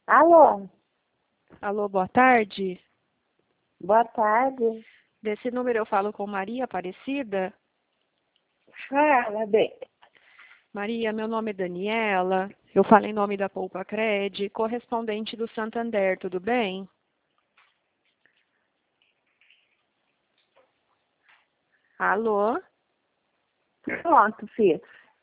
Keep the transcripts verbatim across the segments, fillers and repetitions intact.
Alô, Alô, boa tarde. boa tarde. Desse número eu falo com Maria Aparecida. Fala, bem. Maria, meu nome é Daniela. Eu falo em nome da Poupa Cred, correspondente do Santander, tudo bem? Alô? Pronto, filho.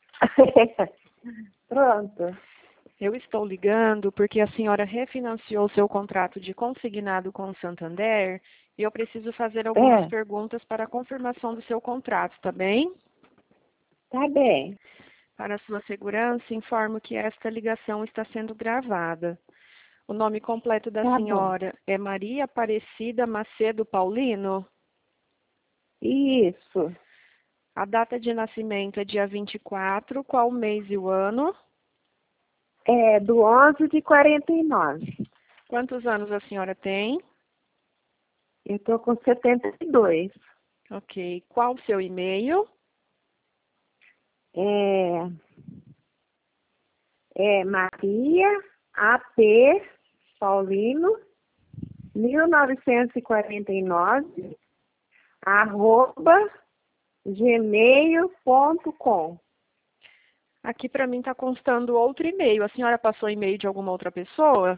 Pronto. Eu estou ligando porque a senhora refinanciou seu contrato de consignado com o Santander e eu preciso fazer algumas É, perguntas para a confirmação do seu contrato, tá bem? tá bem. Para sua segurança, informo que esta ligação está sendo gravada. O nome completo da Tá bom. senhora é Maria Aparecida Macedo Paulino. Isso. A data de nascimento é dia vinte e quatro. Qual o mês e o ano? É do onze de quarenta e nove. Quantos anos a senhora tem? Eu tô com setenta e dois. Ok. Qual o seu e-mail? É, é Maria A P Paulino, mil novecentos e quarenta e nove, arroba gmail ponto com. Aqui para mim está constando outro e-mail. A senhora passou e-mail de alguma outra pessoa?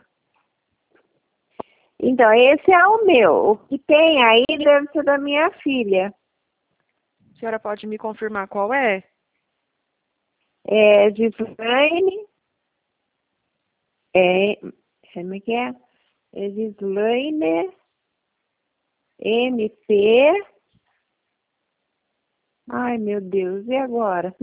Então, esse é o meu. O que tem aí deve ser da minha filha. A senhora pode me confirmar qual é? É Gislaine, é, como é que é? É Gislaine, M P. Ai, meu Deus, e agora?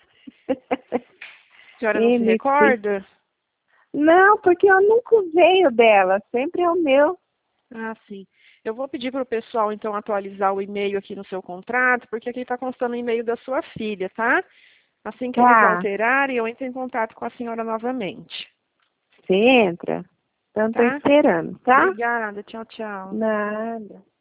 A senhora não se M P. recorda? Não, porque eu nunca veio dela, sempre é o meu. Ah, sim. Eu vou pedir para o pessoal, então, atualizar o e-mail aqui no seu contrato, porque aqui está constando o e-mail da sua filha, tá? Assim que eles Tá, alterarem, eu entro em contato com a senhora novamente, você entra? Então, tô tá? esperando, tá? Obrigada. Tchau, tchau. Nada.